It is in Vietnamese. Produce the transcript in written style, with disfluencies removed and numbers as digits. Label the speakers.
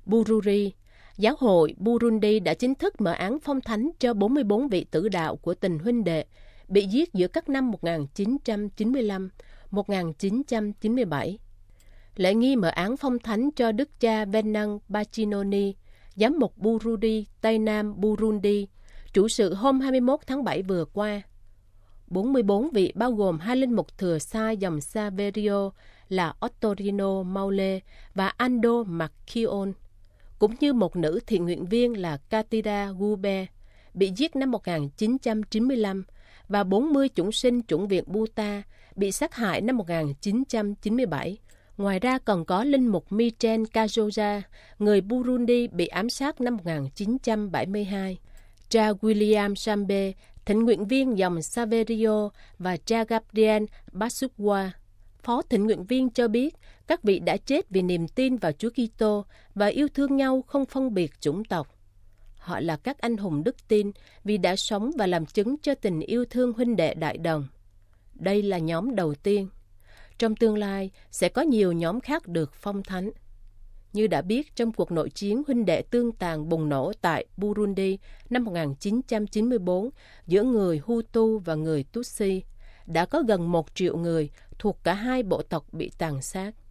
Speaker 1: Bururi. Giáo hội Burundi đã chính thức mở án phong thánh cho 44 vị tử đạo của tình huynh đệ bị giết giữa các năm 1995-1997. Lễ nghi mở án phong thánh cho Đức cha Venant Bacinoni, giám mục Bururi, Tây Nam Burundi, chủ sự hôm 21 tháng 7 vừa qua. 44 vị bao gồm 2 linh mục thừa sai dòng Saverio là Ottorino Maule và Ando Marchion, cũng như một nữ thiện nguyện viên là Katira Gube, bị giết năm 1995, và 40 chủng sinh chủng viện Buta bị sát hại năm 1997. Ngoài ra còn có linh mục Michel Kajoja, người Burundi bị ám sát năm 1972. Cha William Sambe, thỉnh nguyện viên dòng Saverio, và cha Gabriel Basukwa, phó thỉnh nguyện viên, cho biết các vị đã chết vì niềm tin vào Chúa Kitô và yêu thương nhau không phân biệt chủng tộc. Họ là các anh hùng đức tin vì đã sống và làm chứng cho tình yêu thương huynh đệ đại đồng. Đây là nhóm đầu tiên. Trong tương lai sẽ có nhiều nhóm khác được phong thánh. Như đã biết, trong cuộc nội chiến huynh đệ tương tàn bùng nổ tại Burundi năm 1994 giữa người Hutu và người Tutsi, đã có gần 1 triệu người thuộc cả hai bộ tộc bị tàn sát.